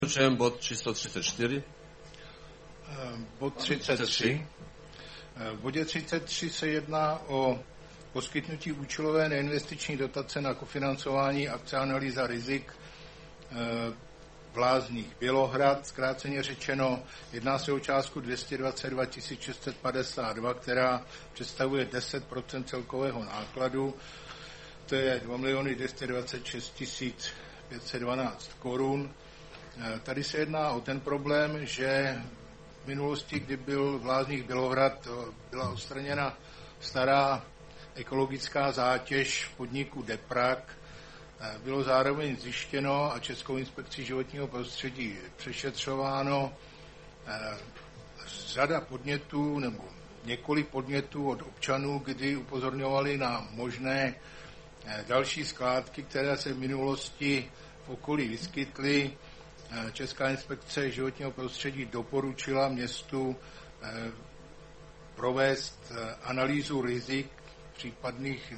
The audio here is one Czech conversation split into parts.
Bod číslo 34. Bod 33. V bodě 33 se jedná o poskytnutí účelové neinvestiční dotace na kofinancování akce analýza rizik v Lázních Bělohrad. Zkráceně řečeno, jedná se o částku 222 652, která představuje 10% celkového nákladu. To je 2 226 512 korun. Tady se jedná o ten problém, že v minulosti, kdy byl v Lázních Bělohrad, byla odstraněna stará ekologická zátěž v podniku Deprak, bylo zároveň zjištěno a Českou inspekcí životního prostředí přešetřováno řada podnětů nebo několik podnětů od občanů, kdy upozorňovali na možné další skládky, které se v minulosti v okolí vyskytly. Česká inspekce životního prostředí doporučila městu provést analýzu rizik případných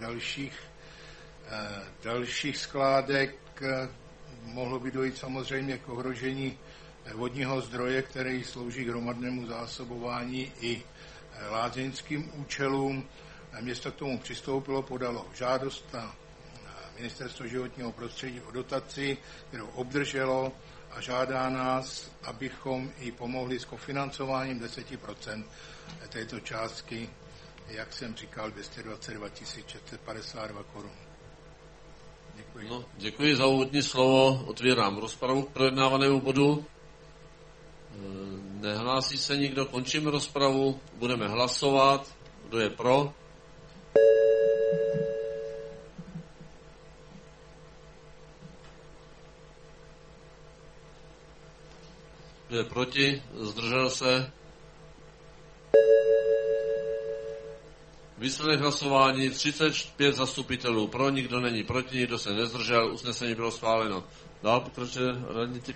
dalších skládek. Mohlo by dojít samozřejmě k ohrožení vodního zdroje, který slouží k hromadnému zásobování i lázeňským účelům. Město k tomu přistoupilo, podalo žádost na Ministerstvo životního prostředí o dotaci, kterou obdrželo, a žádá nás, abychom i pomohli s kofinancováním 10% této částky, jak jsem říkal, 222 652 korun. Děkuji. Děkuji za úvodní slovo. Otvírám rozpravu k projednávanému bodu. Nehlásí se nikdo, končím rozpravu. Budeme hlasovat. Kdo je pro? Kdo je proti? Zdržel se? Výsledek hlasování 35 zastupitelů pro, nikdo není proti, nikdo se nezdržel, usnesení bylo schváleno. Dál pokračuje radní